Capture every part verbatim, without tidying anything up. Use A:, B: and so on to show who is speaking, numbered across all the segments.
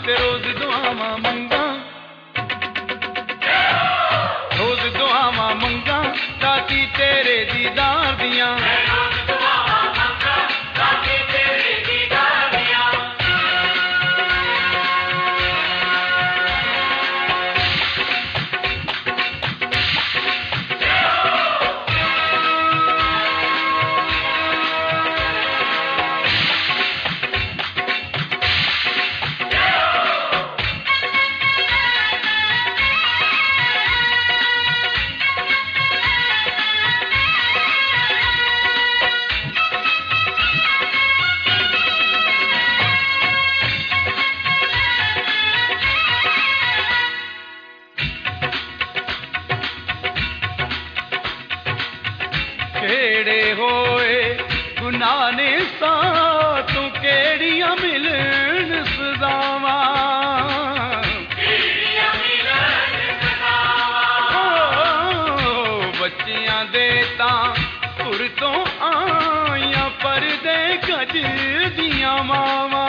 A: ते रोज दुआवां मंगा, रोज दुआवां मंगा दाती तेरे दीदार दियां। केड़े होए गुनाह ने सातू केड़ियां मिलन सजावां, बच्चियां दे तां पुर तो आइयां परदे गज दियां मावां,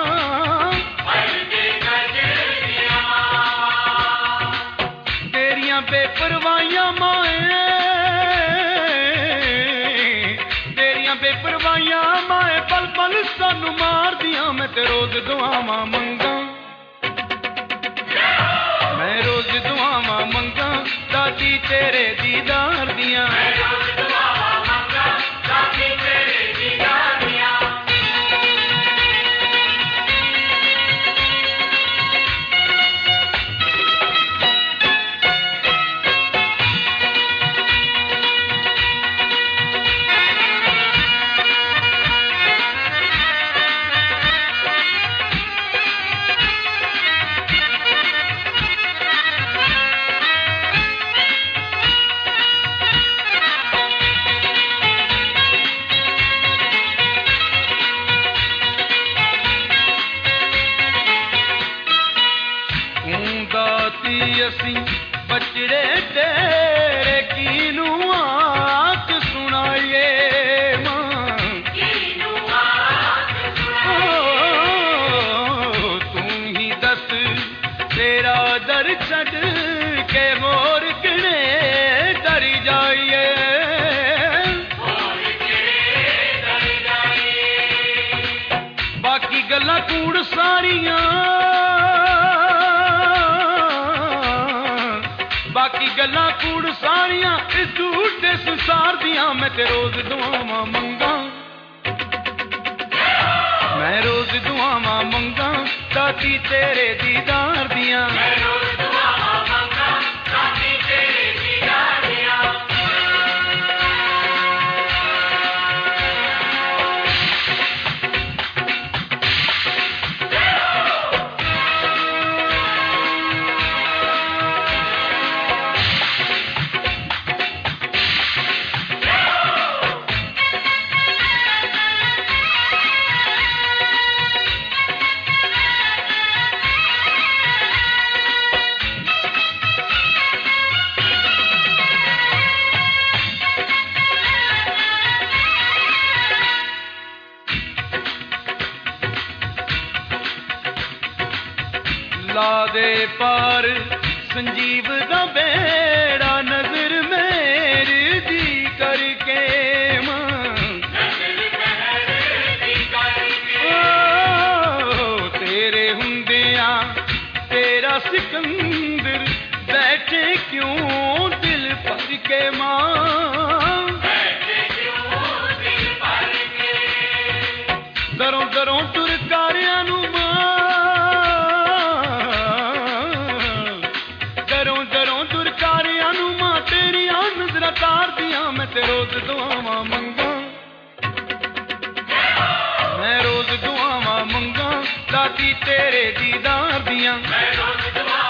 A: तेरियां बेपरवाहियां माए बेपरवाहियां माए पल पल सानू मार दियां। मैं ते रोज दुआवां मंगा, मैं रोज दुआवां मंगा दाती तेरे दीदार दियां। असी बचड़े तेरे कीनू आख सुनाइए मां, तू ही दस तेरा दर छड़ के होर किने डर जाइए, बाकी गल्लां कूड़ सारियां, बाकी गल्लां कूड़ सारियां इस झूठे संसार दियां। मैं ते रोज दुआवां मंगा, मैं रोज दुआवां मंगा दाती तेरे दीदार दियां। ला दे पार संजीव दा बेड़ा नजर मेरी दी करके मां, ओ तेरे हुंदियां तेरा सिकंदर बैठे क्यों दिल भर के मां, दरों दरों तुरकारियां नू तार दियां। मैं ते रोज दुआवां मंगा, मैं रोज दुआवां मंगा दाती तेरे दीदार दियां।